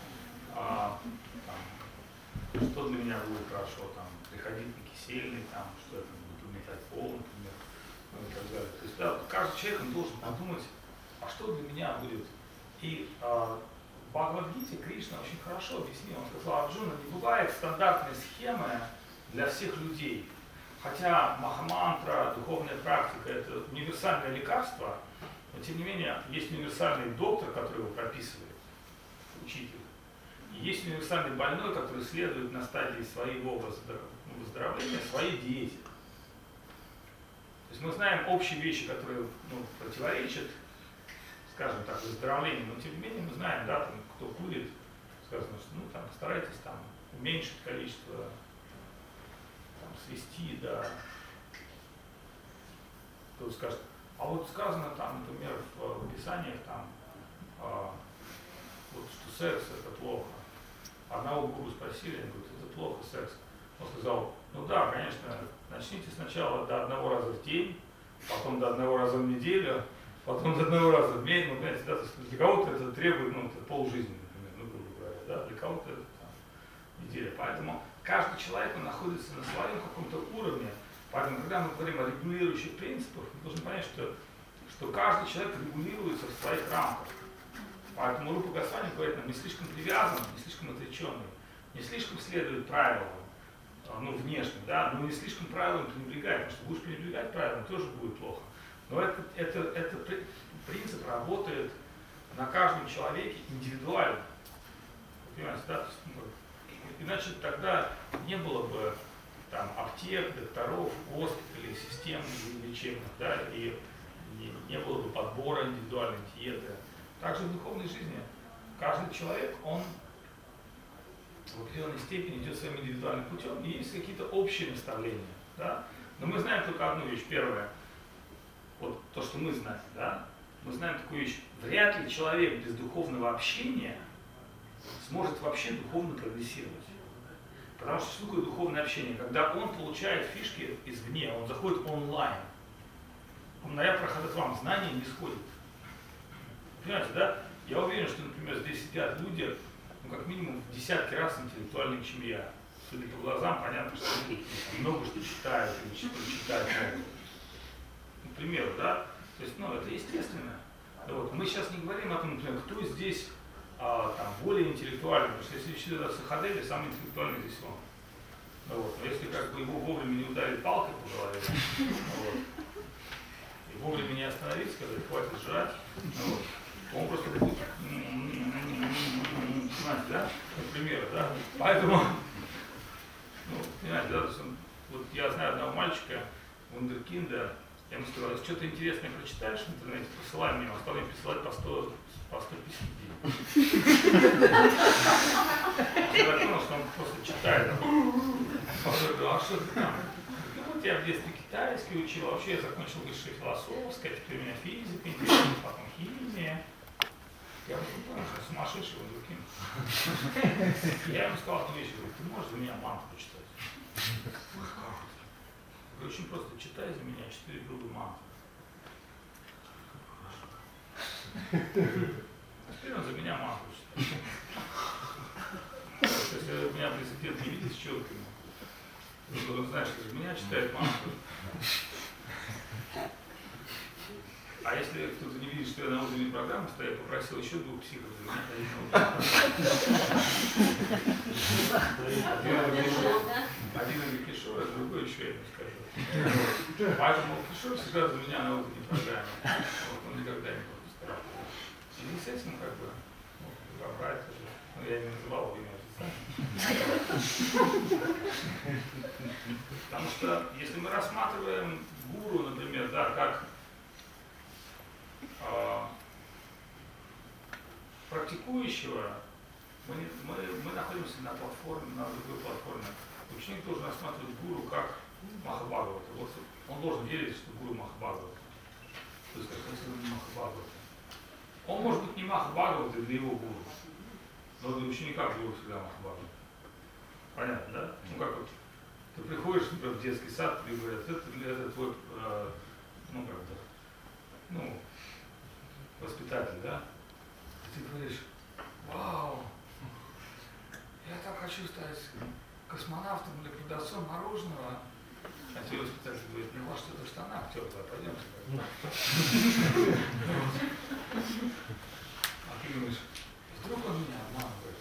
что для меня будет хорошо, там, приходить на кисельный, там, что я там буду метать пол, например, и так далее. То есть, да, каждый человек он должен подумать, а что для меня будет. И в Бхагавад-гите Кришна очень хорошо объяснил, он сказал, Арджуна, не бывает стандартной схемы для всех людей. Хотя махамантра, духовная практика – это универсальное лекарство, но тем не менее есть универсальный доктор, который его прописывает, учитель. И есть универсальный больной, который следует на стадии своего выздоровления своей диете. То есть мы знаем общие вещи, которые противоречат, скажем так, выздоровлению, но тем не менее мы знаем, да, там, кто курит, сказано, что там, старайтесь там, уменьшить количество, свести, да. Кто скажет, а вот сказано там, например, в Писаниях там, вот, что секс это плохо. Одного гуру спросили, они говорят, это плохо секс. Он сказал, ну да, конечно, начните сначала до 1 раза в день, потом до 1 раза в неделю, потом до 1 раза в месяц, понимаете, да, для кого-то это требует, это полжизни, например, грубо говоря, да, для кого-то это неделя. Поэтому каждый человек, он находится на своем каком-то уровне. Поэтому, когда мы говорим о регулирующих принципах, мы должны понять, что каждый человек регулируется в своих рамках. Поэтому Рупа Госвами говорит нам, не слишком привязан, не слишком отреченный, не слишком следует правилам, внешним, да, но не слишком правилам пренебрегать, потому что будешь пренебрегать правилам, тоже будет плохо. Но этот принцип работает на каждом человеке индивидуально. Понимаете, да? Иначе тогда не было бы там аптек, докторов, госпиталей, систем лечебных, да, и не было бы подбора индивидуальной диеты. Также в духовной жизни каждый человек, он в определенной степени идет своим индивидуальным путем, и есть какие-то общие наставления, да. Но мы знаем только одну вещь. Первое, вот то, что мы знаем, да, мы знаем такую вещь. Вряд ли человек без духовного общения сможет вообще духовно прогрессировать. Потому что такое духовное общение? Когда он получает фишки извне, он заходит онлайн. Умная прохадатвам, знания не сходит. Понимаете, да? Я уверен, что, например, здесь сидят люди, ну, как минимум в десятки раз интеллектуальнее, чем я. Судя по глазам, понятно, что они много что читают, или читают много. Ну, к примеру, да? То есть, ну, это естественно. Вот. Мы сейчас не говорим о том, например, кто здесь там, более интеллектуальный, потому что если считать Сахадели, самый интеллектуальный здесь он. Ну, вот. Но если как бы его вовремя не ударить палкой по голове, вот, и вовремя не остановиться, когда хватит жрать, вот, то он просто будет, понимаете, да? Например, да? Поэтому, ну, понимаете, да, вот я знаю одного мальчика, вундеркинда, я ему сказал, если что-то интересное прочитаешь в интернете, посылай мне, он стал мне присылать по 100 писем в день. Я понял, что он просто читает. Он говорит, а что ты там? Ну вот я в детстве китайский учил, вообще я закончил высшее философское, теперь у меня физика, интересно, потом химия. Я понял, что сумасшедший вундеркинд. Я ему сказал одну вещь, говорю, ты можешь за меня манту почитать? Вы очень просто читай за меня 4 грубы мантры. Теперь он за меня мантру читает. Если меня президент не видит с челками, он знает, что за меня читает мантру. А если кто-то не видит, что я на утренней программе, то я попросил еще 2 психов за меня ходить на утреннюю. Один из Кишор, а другой еще я ему скажу. Поэтому Кишор всегда за меня на утренней программе. Вот, он никогда не пропускал. И с этим как бы, ну, брать уже. Ну, я не называл его имя официально. Потому что если мы рассматриваем гуру, например, да, как практикующего, мы находимся на платформе, на другой платформе. Ученик должен рассматривать гуру как Махабхагавата. Вот он должен верить, что гуру Махабхагавата. То есть, как Махабхагавата. Он может быть не Махабхагавата для его гуру, но для ученика гуру всегда Махабхагавата. Понятно, да? Ну как вот, ты приходишь, например, в детский сад, тебе говорят, это твой, ну как бы, ну, воспитатель, да? И ты говоришь, вау, я так хочу стать космонавтом или продавцом мороженого. А тебе воспитатель говорит, ну у вас что-то в штанах теплое, пойдемте. А ты думаешь, вдруг он меня обманывает?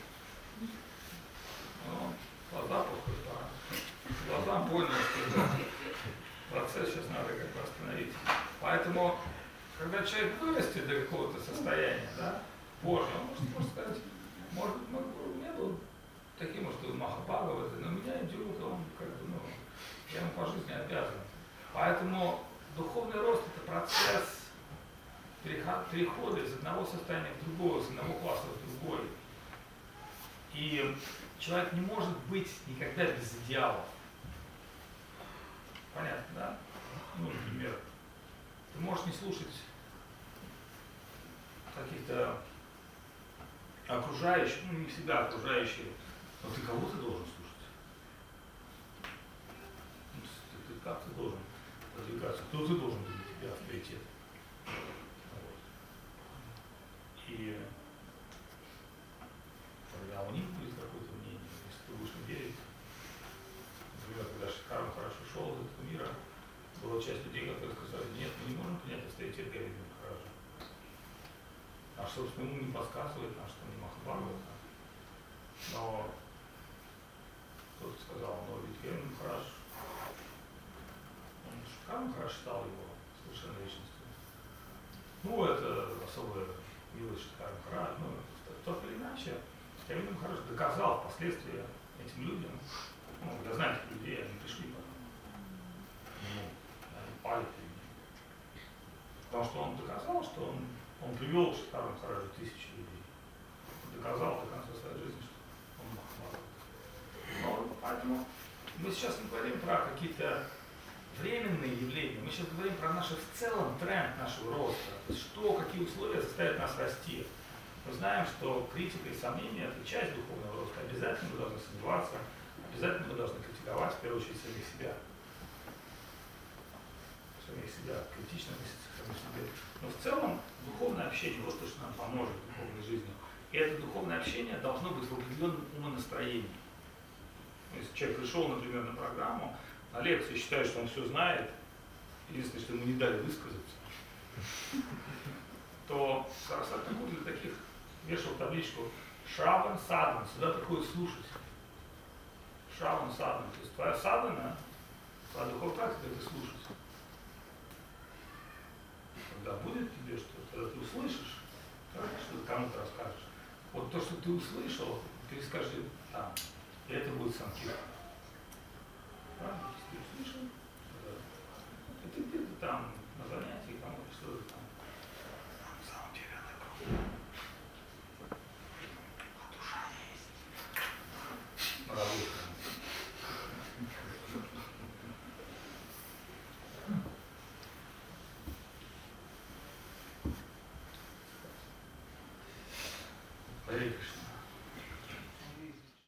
Ну, глаза похожи, глазам понял, что процесс сейчас надо как бы остановить. Поэтому, когда человек вырастет до какого-то состояния, да, позже, он может сказать, может быть, у меня был таким, что Махабхагавата, но меня идет, он как бы, ну, я ему по жизни обязан. Поэтому духовный рост – это процесс перехода из одного состояния в другое, из одного класса в другой. И человек не может быть никогда без идеалов. Понятно, да? Ну, например, ты можешь не слушать каких-то окружающих, ну не всегда окружающие, но ты кого-то должен слушать. Ты как-то должен продвигаться, кто-то должен быть для тебя авторитет. Вот. И когда у них будет какое-то мнение, если ты будешь им верить, например, когда Шикарма хорошо шел из этого мира, была часть людей, которые сказали, нет, мы не можем принять авторитет Говинда Махараджа. Наш собственный ум не подсказывает, наш что не Махабхагавата. Но кто-то сказал, но ведь Говинда Махарадж, он Шикарма хорошо стал его совершенной личностью. Ну, это особая милость Шикарма Махарадж, но так или иначе, Говинда Махарадж доказал впоследствии этим людям, ну, я знаю этих людей, они пришли потом. Ну, они пали перед ним. Потому что он доказал, что он привел к Шикарма Махараджу 1000 людей. Доказал до конца своей жизни, что он Махабхагавата. Но поэтому мы сейчас не говорим про какие-то временные явления, мы сейчас говорим про наш в целом тренд нашего роста. То есть что, какие условия заставят нас расти. Мы знаем, что критика и сомнения – это часть духовного роста. Обязательно мы должны сомневаться, обязательно мы должны критиковать, в первую очередь, самих себя. Самих себя, критично относиться к самим себе. Но в целом духовное общение, вот то, что нам поможет в духовной жизни. И это духовное общение должно быть в определенном умонастроении. Если человек пришел, например, на программу, на лекцию, считает, что он все знает, единственное, что ему не дали высказаться, то Сарасвати Гуру для таких вешал табличку Шраван Садхан, сюда приходит слушать. Шраван Садхан, то есть твоя садхана, твоя духовная практика, это слушать. Когда будет тебе что-то, когда ты услышишь, что ты кому-то расскажешь, вот то, что ты услышал, перескажи там, и это будет санкиртан. Правильно? Если ты услышал, и ты где-то там на занятии кому-то что-то там. На самом деле это круто. А душа есть. На работе. Харе Кришна.